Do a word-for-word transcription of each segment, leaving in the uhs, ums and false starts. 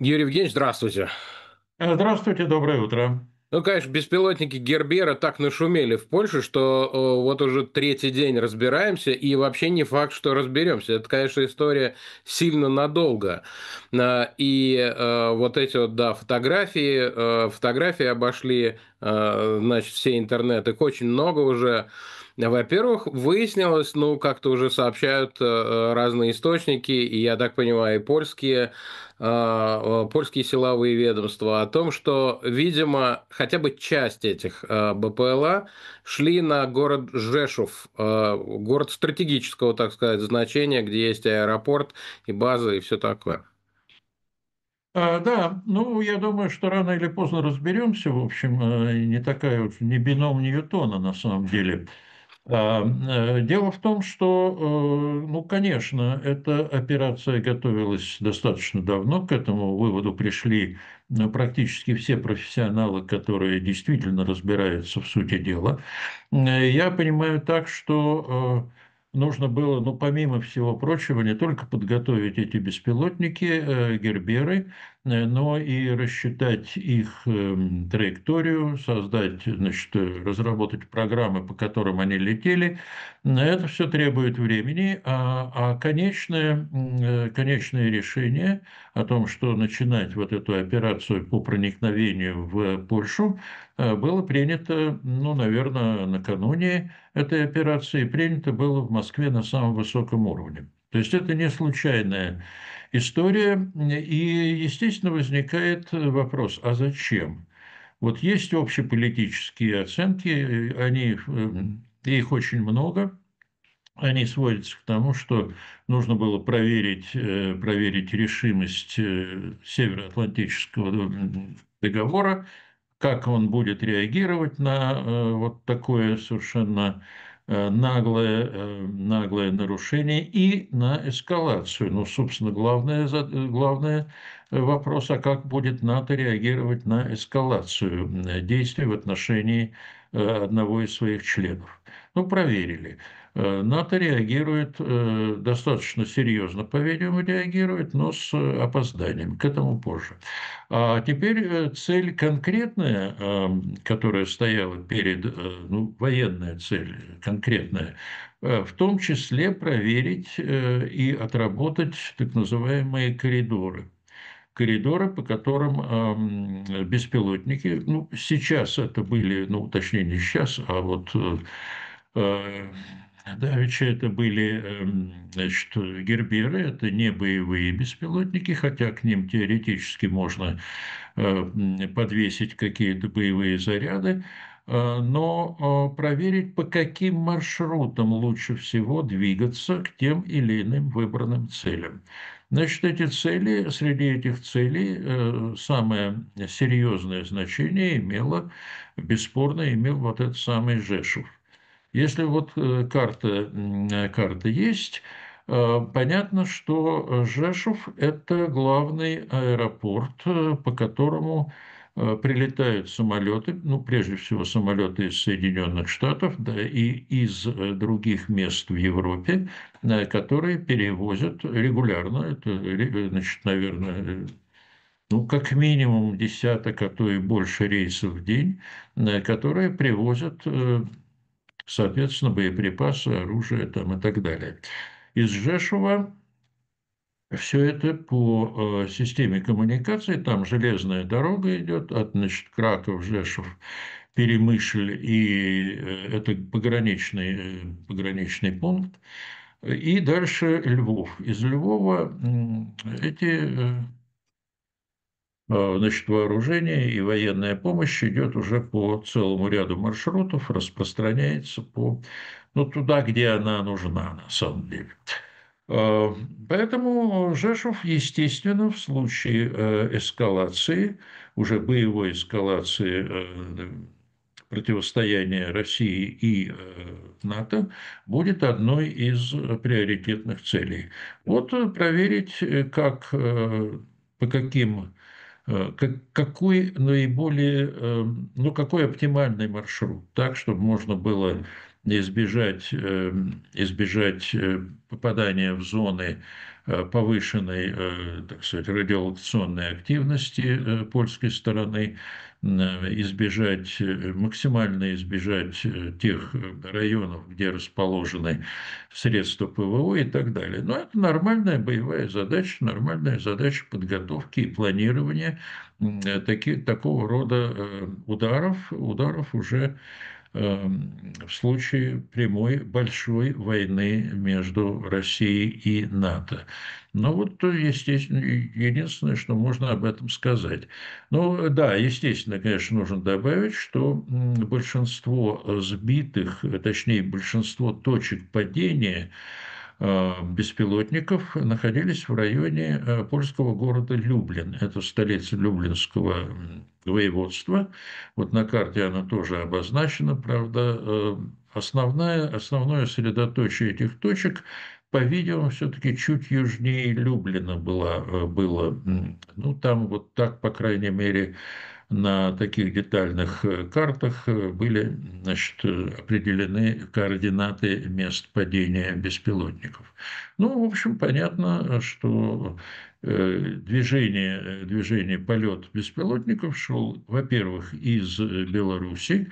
Юрий Евгеньевич, здравствуйте. Э, Здравствуйте, доброе утро. Ну, конечно, беспилотники Гербера так нашумели в Польше, что э, вот уже третий день разбираемся, и вообще не факт, что разберемся. Это, конечно, история сильно надолго. А, И э, вот эти вот, да, фотографии, э, фотографии обошли, э, значит, все интернет, их очень много уже. Во-первых, выяснилось, ну, как-то уже сообщают э, разные источники, и, я так понимаю, и польские, а, польские силовые ведомства, о том, что, видимо, хотя бы часть этих а, БПЛА шли на город Жешув, а, город стратегического, так сказать, значения, где есть аэропорт и база и все такое. А, да, ну, я думаю, что рано или поздно разберемся. В общем, э, не такая уж не бином Ньютона на самом деле. А, э, Дело в том, что, э, ну, конечно, эта операция готовилась достаточно давно. К этому выводу пришли ну, практически все профессионалы, которые действительно разбираются в сути дела. Э, Я понимаю так, что э, нужно было, ну, помимо всего прочего, не только подготовить эти беспилотники, э, герберы, э, но и рассчитать их эм, траекторию, создать, значит, э, разработать программы, по которым они летели. Это все требует времени, а, а конечное, м, э, конечное решение о том, что начинать вот эту операцию по проникновению в Польшу, э, было принято, ну, наверное, накануне этой операции, принято было в Москве на самом высоком уровне. То есть это не случайная история, и, естественно, возникает вопрос, а зачем? Вот есть общеполитические оценки, они, э, их очень много, они сводятся к тому, что нужно было проверить, э, проверить решимость э, Североатлантического договора, как он будет реагировать на э, вот такое совершенно э, наглое, э, наглое нарушение и на эскалацию. Ну, собственно, главное, за- главное э, вопрос, а как будет НАТО реагировать на эскалацию э, действий в отношении э, одного из своих членов. Ну, проверили. Э, НАТО реагирует э, достаточно серьезно, по-видимому, реагирует, но с э, опозданием. К этому позже. А теперь э, цель конкретная, э, которая стояла перед, э, ну, военная цель конкретная, э, в том числе проверить э, и отработать так называемые коридоры. Коридоры, по которым эм, беспилотники, ну, сейчас это были, ну, точнее, не сейчас, а вот э, э, давеча это были, эм, значит, герберы, это не боевые беспилотники, хотя к ним теоретически можно э, подвесить какие-то боевые заряды, э, но э, проверить, по каким маршрутам лучше всего двигаться к тем или иным выбранным целям. Значит, эти цели, среди этих целей э, самое серьезное значение имело, бесспорно, имел вот этот самый Жешув. Если вот э, карта, м, э, карта есть, э, понятно, что э, Жешув – это главный аэропорт, э, по которому э, прилетают самолеты, ну, прежде всего, самолеты из Соединенных Штатов, да, и из э, других мест в Европе, э, которые перевозят регулярно, это, ре- значит, наверное, э, ну, как минимум десяток, а то и больше рейсов в день, э, которые привозят э, соответственно, боеприпасы, оружие там и так далее. Из Жешува все это по э, системе коммуникации, там железная дорога идет от, значит, Краков, Жешув, Перемышль, и э, это пограничный, э, пограничный пункт, и дальше Львов. Из Львова м, эти э, э, значит, вооружение и военная помощь идет уже по целому ряду маршрутов, распространяется по, ну, туда, где она нужна на самом деле. Э, Поэтому Жешув, естественно, в случае э, эскалации, уже боевой эскалации э, противостояния России и э, НАТО, будет одной из приоритетных целей. Вот э, проверить, э, как, э, по каким Э, как- какой наиболее, э, ну, какой оптимальный маршрут, так, чтобы можно было избежать, э, избежать э, попадания в зоны э, повышенной, э, так сказать, радиолокационной активности э, польской стороны, э, избежать, э, максимально избежать э, тех районов, где расположены средства ПВО и так далее. Но это нормальная боевая задача, нормальная задача подготовки и планирования э, таки, такого рода э, ударов, ударов уже в случае прямой большой войны между Россией и НАТО. Ну вот, естественно, единственное, что можно об этом сказать. Ну да, естественно, конечно, нужно добавить, что большинство сбитых, точнее, большинство точек падения беспилотников находились в районе польского города Люблин. Это столица Люблинского воеводства. Вот на карте она тоже обозначена, правда. Основная, основное средоточие этих точек, по-видимому, все-таки чуть южнее Люблина было, было. Ну, там вот так, по крайней мере, на таких детальных картах были, значит, определены координаты мест падения беспилотников. Ну, в общем, понятно, что движение, движение полет беспилотников шел, во-первых, из Беларуси,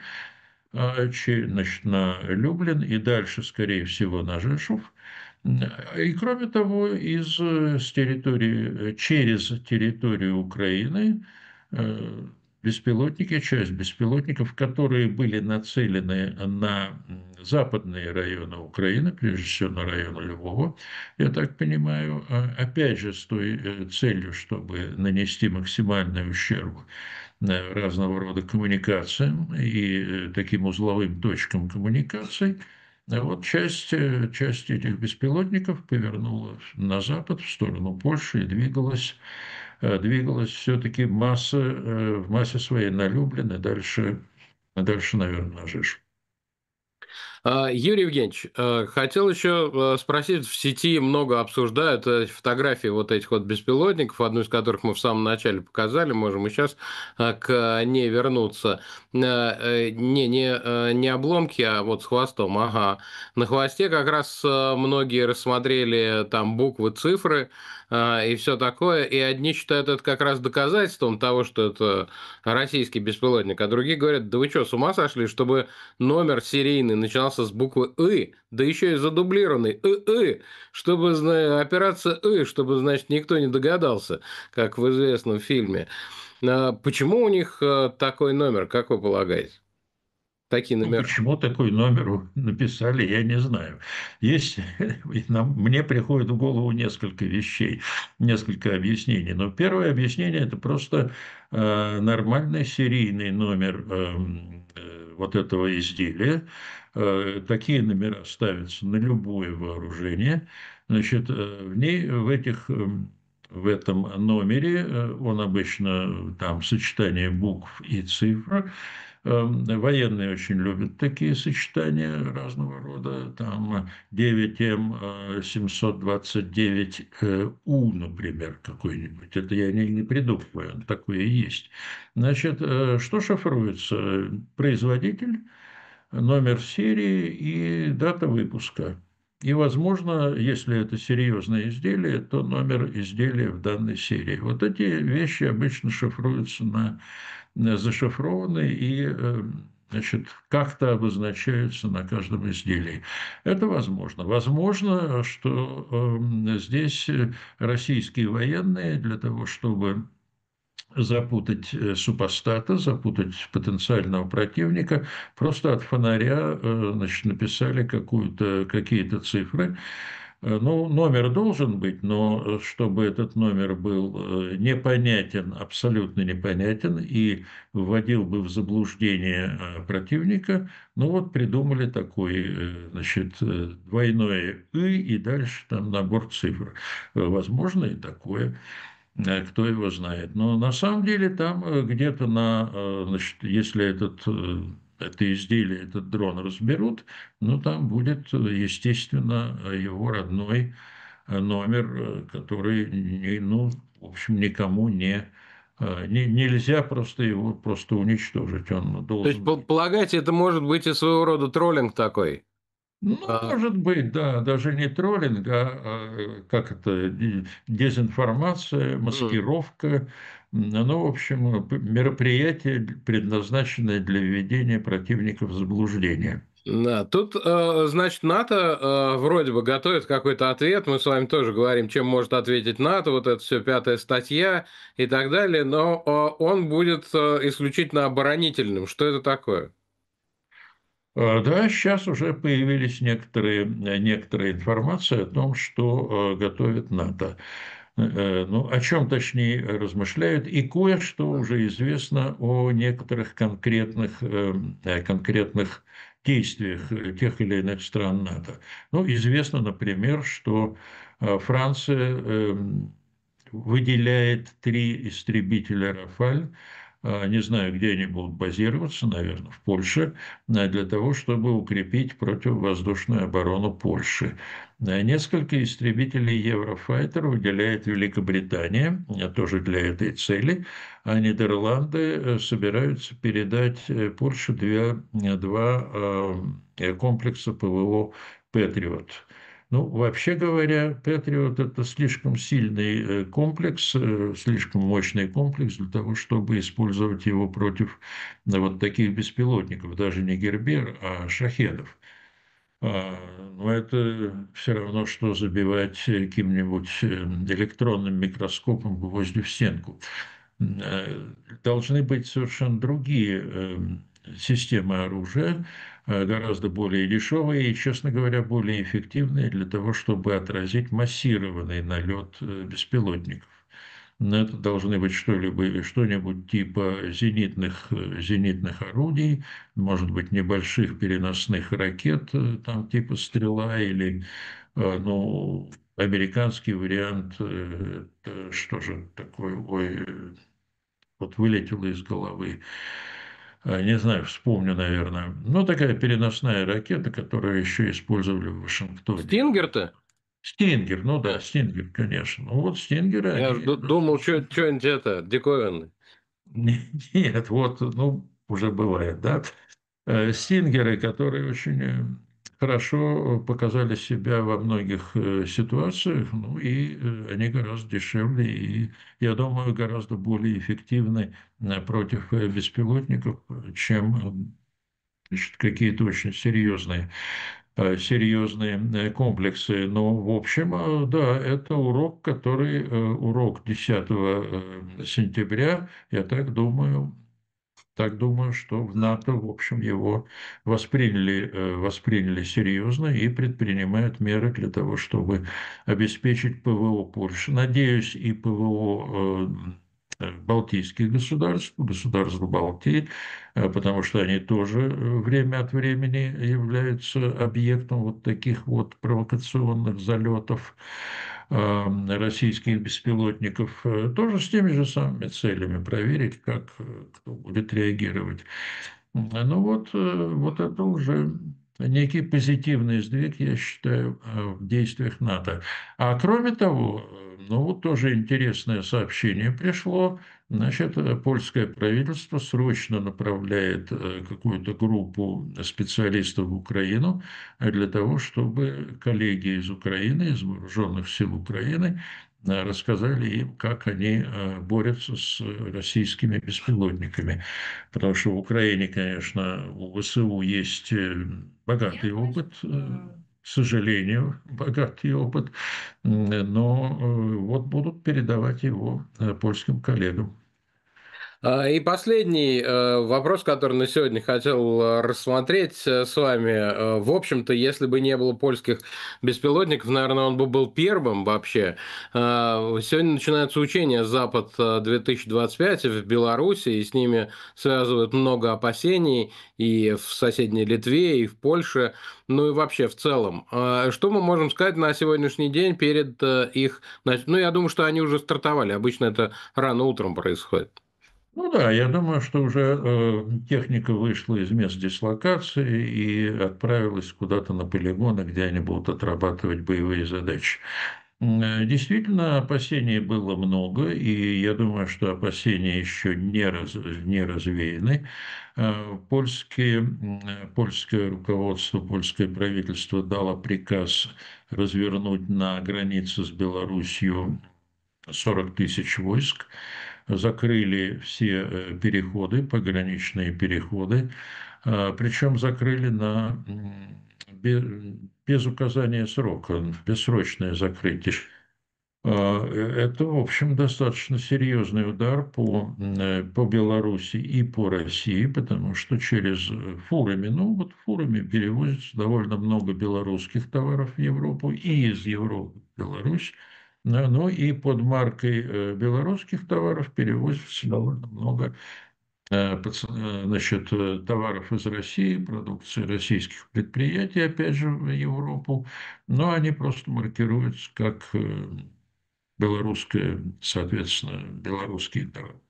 значит, на Люблин и дальше, скорее всего, на Жешув. И, кроме того, из с территории, через территорию Украины беспилотники, часть беспилотников, которые были нацелены на западные районы Украины, прежде всего на район Львова, я так понимаю, опять же с той целью, чтобы нанести максимальный ущерб разного рода коммуникациям и таким узловым точкам коммуникаций. Вот часть, часть этих беспилотников повернула на запад, в сторону Польши, и двигалась, двигалась все-таки масса, в массе своей на Люблин и дальше, дальше, наверное, на Жешув. Юрий Евгеньевич, хотел еще спросить, в сети много обсуждают фотографии вот этих вот беспилотников, одну из которых мы в самом начале показали, можем и сейчас к ней вернуться. Не, не, не обломки, а вот с хвостом, ага. На хвосте как раз многие рассмотрели там буквы, цифры и все такое, и одни считают это как раз доказательством того, что это российский беспилотник, а другие говорят, да вы что, с ума сошли, чтобы номер серийный начинался с буквы «ы», да еще и задублированный «ы-ы», чтобы, операция «ы», чтобы, значит, никто не догадался, как в известном фильме. Почему у них такой номер, как вы полагаете? Такие Ну, номера. почему такой номер написали, я не знаю. Есть, нам, мне приходит в голову несколько вещей, несколько объяснений. Но первое объяснение – это просто э, нормальный серийный номер э, э, вот этого изделия. Э, такие номера ставятся на любое вооружение. Значит, э, в ней, в этих... Э, в этом номере, он обычно там сочетание букв и цифр. Военные очень любят такие сочетания разного рода. Там девять эм семьсот двадцать девять у, например, какой-нибудь. Это я не, не придумываю, такое и есть. Значит, что шифруется? Производитель, номер серии и дата выпуска. И, возможно, если это серьезное изделие, то номер изделия в данной серии. Вот эти вещи обычно шифруются на, на зашифрованы и, значит, как-то обозначаются на каждом изделии. Это возможно. Возможно, что здесь российские военные для того, чтобы запутать супостата, запутать потенциального противника, просто от фонаря, значит, написали какую-то, какие-то цифры. Ну, номер должен быть, но чтобы этот номер был непонятен, абсолютно непонятен и вводил бы в заблуждение противника, ну вот придумали такой, значит, двойное «и» и дальше там набор цифр. Возможно и такое. Кто его знает. Но на самом деле там где-то на, значит, если этот, это изделие, этот дрон разберут, ну там будет, естественно, его родной номер, который, ну, в общем, никому не э, не- нельзя просто его просто уничтожить. Он То есть, должен пол- быть. полагаете, это может быть и своего рода троллинг такой? Ну, А, может быть, да, даже не троллинг, а, а, как это, де- дезинформация, м. маскировка. Ну, в общем, п- мероприятие, предназначенное для введения противников в заблуждение. Да, тут, э, значит, НАТО э, вроде бы готовит какой-то ответ. Мы с вами тоже говорим, чем может ответить НАТО, вот это все пятая статья и так далее, но э, он будет э, исключительно оборонительным. Что это такое? А, Да, сейчас уже появились некоторые, некоторая информация о том, что э, готовит НАТО. Э, Ну, о чем точнее размышляют, и кое-что уже известно о некоторых конкретных, э, э, конкретных действиях э, тех или иных стран НАТО. Ну, известно, например, что э, Франция эм, выделяет три истребителя «Рафаль». А, Не знаю, где они будут базироваться, наверное, в Польше, а, для того, чтобы укрепить противовоздушную оборону Польши. А, Несколько истребителей Еврофайтер выделяет Великобритания, а, тоже для этой цели, а Нидерланды э, собираются передать э, Польше две- два э, комплекса ПВО «Патриот». Ну, вообще говоря, Патриот – это слишком сильный э, комплекс, э, слишком мощный комплекс для того, чтобы использовать его против э, вот таких беспилотников, даже не Гербер, а шахедов. А, Но это все равно, что забивать э, каким-нибудь э, электронным микроскопом гвозди в стенку. Э, Должны быть совершенно другие э, системы оружия, э, гораздо более дешевые и, честно говоря, более эффективные для того, чтобы отразить массированный налет э, беспилотников. Но это должны быть что-либо, что-нибудь типа зенитных, э, зенитных орудий, может быть, небольших переносных ракет, э, там типа «Стрела» или, э, ну, американский вариант, э, это что же такое, ой, э, вот вылетело из головы. А, Не знаю, вспомню, наверное. Ну, такая переносная ракета, которую еще использовали в Вашингтоне. Стингер-то? Стингер, ну да, Да. Стингер, конечно. Ну вот Стингеры, Я же они думал, достаточно. что-нибудь это, диковинное. Нет, вот, ну, уже бывает, да. Э, Стингеры, которые очень э, хорошо показали себя во многих э, ситуациях, ну и э, они гораздо дешевле и, я думаю, гораздо более эффективны э, против э, беспилотников, э, чем э, значит, какие-то очень серьезные, э, серьезные э, комплексы. Но, в общем, э, да, это урок, который, э, урок десятого э, сентября, я так думаю, так думаю, что в НАТО, в общем, его восприняли, э, восприняли серьезно и предпринимают меры для того, чтобы обеспечить ПВО Польши. Надеюсь, и ПВО э, э, балтийских государств, государств Балтии, э, потому что они тоже э, время от времени являются объектом вот таких вот провокационных залетов э, российских беспилотников, э, тоже с теми же самыми целями проверить, как э, кто будет реагировать. Ну вот, э, вот это уже некий позитивный сдвиг, я считаю, э, в действиях НАТО. А кроме того, э, ну вот тоже интересное сообщение пришло. Значит, э, польское правительство срочно направляет э, какую-то группу специалистов в Украину э, для того, чтобы коллеги из Украины, из вооруженных сил Украины, э, рассказали им, как они э, борются с российскими беспилотниками. Потому что в Украине, конечно, у ВСУ есть э, богатый опыт, э, к сожалению, богатый опыт, но э, вот будут передавать его э, польским коллегам. А, И последний э, вопрос, который на сегодня хотел э, рассмотреть э, с вами. Э, В общем-то, если бы не было польских беспилотников, наверное, он бы был первым вообще. А, Сегодня начинаются учения «Запад-две тысячи двадцать пять» в Беларуси, и с ними связывают много опасений и в соседней Литве, и в Польше, ну и вообще в целом. А Что мы можем сказать на сегодняшний день перед э, их... нач- Ну, я думаю, что они уже стартовали. Обычно это рано утром происходит. Ну да, я думаю, что уже э, техника вышла из мест дислокации и отправилась куда-то на полигоны, где они будут отрабатывать боевые задачи. М, Действительно, опасений было много, и я думаю, что опасения еще не, раз, не развеяны. Э, Польские, м, польское руководство, польское правительство дало приказ развернуть на границе с Белоруссией сорок тысяч войск, закрыли все э, переходы, пограничные переходы, э, причем закрыли на, м, бе- без указания срока, бессрочное закрытие. А, э, Это, в общем, достаточно серьезный удар по, э, по Беларуси и по России, потому что через э, фурами, ну вот фурами перевозится довольно много белорусских товаров в Европу и из Европы в Беларусь, да, ну и под маркой э, белорусских товаров перевозится довольно много э, пац- э, значит, э, товаров из России, продукции российских предприятий, опять же, в Европу, но они просто маркируются как э, белорусская, соответственно, белорусские товары.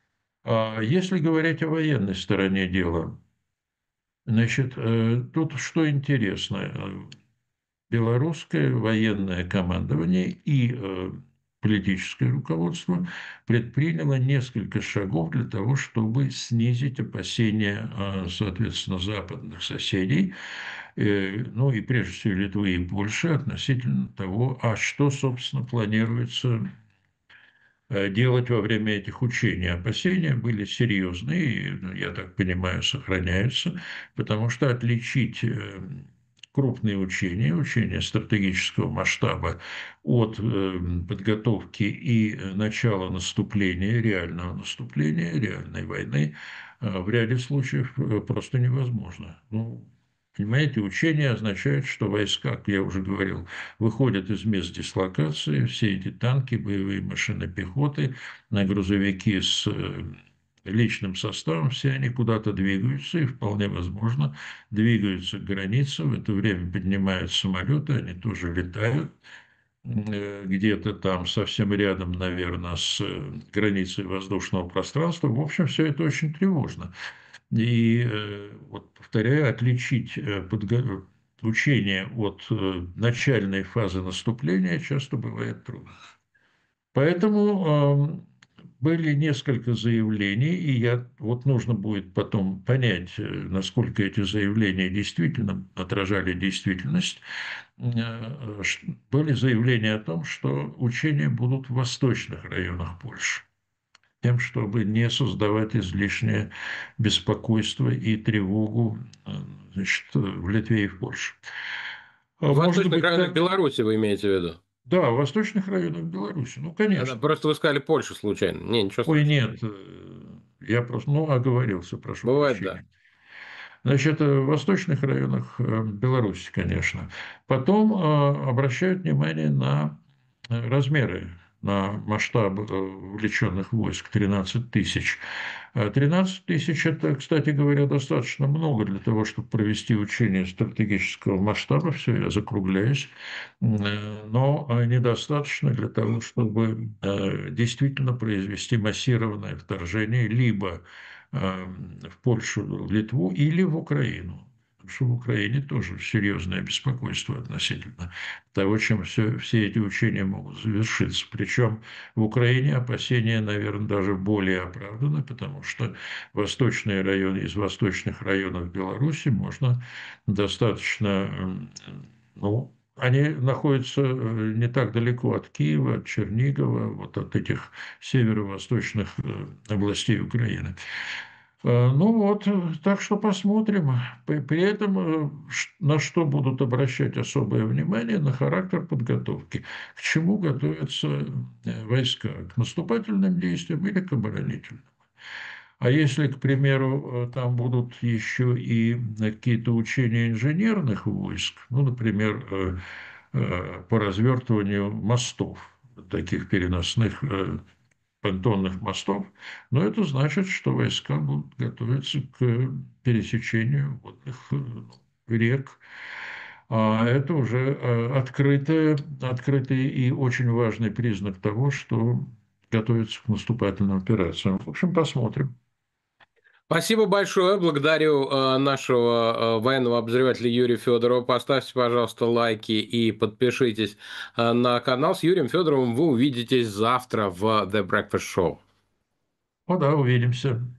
А если говорить о военной стороне дела, значит, э, тут что интересно, э, белорусское военное командование и э, политическое руководство предприняло несколько шагов для того, чтобы снизить опасения, э, соответственно, западных соседей, э, ну и прежде всего Литвы и Польши относительно того, а что, собственно, планируется э, делать во время этих учений. Опасения были серьезные, и, ну, я так понимаю, сохраняются, потому что отличить э, крупные учения, учения стратегического масштаба от э, подготовки и э, начала наступления, реального наступления, реальной войны, э, в ряде случаев э, просто невозможно. Ну, понимаете, учения означают, что войска, как я уже говорил, выходят из мест дислокации, все эти танки, боевые машины пехоты, на грузовики с э, личным составом, все они куда-то двигаются, и вполне возможно двигаются к границе, в это время поднимают самолеты, они тоже летают, э, где-то там совсем рядом, наверное, с э, границей воздушного пространства. В общем, все это очень тревожно. И, э, вот, повторяю, отличить э, подго- учение от э, начальной фазы наступления часто бывает трудно. Поэтому э, были несколько заявлений, и я, вот нужно будет потом понять, э, насколько эти заявления действительно отражали действительность. Э, ш- Были заявления о том, что учения будут в восточных районах Польши, тем, чтобы не создавать излишнее беспокойство и тревогу, э, значит, в Литве и в Польше. А В может восточных быть районах так? Беларуси вы имеете в виду? Да, в восточных районах Беларуси. Ну, А, да, конечно. просто вы сказали Польшу случайно. Не, ничего Ой, страшного. нет, э, я просто, ну, оговорился, прошу Бывает, да. прощения. Значит, э, в восточных районах э, Беларуси, конечно. Потом э, обращают внимание на э, размеры, на масштаб э, вовлеченных войск тринадцать тысяч. Э, тринадцать тысяч – это, кстати говоря, достаточно много для того, чтобы провести учение стратегического масштаба, все, я закругляюсь, Э, но э, недостаточно для того, чтобы э, действительно произвести массированное вторжение либо э, в Польшу, в Литву или в Украину. Потому что в Украине тоже серьезное беспокойство относительно того, чем все, все эти учения могут завершиться. Причем в Украине опасения, наверное, даже более оправданы, потому что восточные районы, из восточных районов Беларуси можно достаточно, ну, они находятся э, не так далеко от Киева, от Чернигова, вот от этих северо-восточных э, областей Украины. Э, Ну вот, э, так что посмотрим. При при этом э, ш- на что будут обращать особое внимание, на характер подготовки. К чему готовятся э, войска? К наступательным действиям или к оборонительным? А если, к примеру, э, там будут еще и какие-то учения инженерных войск, ну, например, э, э, по развертыванию мостов, таких переносных э, понтонных мостов, но это значит, что войска будут готовиться к пересечению водных э, рек. А это уже э, открытый, открытый и очень важный признак того, что готовится к наступательным операциям. В общем, посмотрим. Спасибо большое. Благодарю э, нашего э, военного обозревателя Юрия Федорова. Поставьте, пожалуйста, лайки и подпишитесь э, на канал. С Юрием Федоровым вы увидитесь завтра в The Breakfast Show. Ну да, увидимся.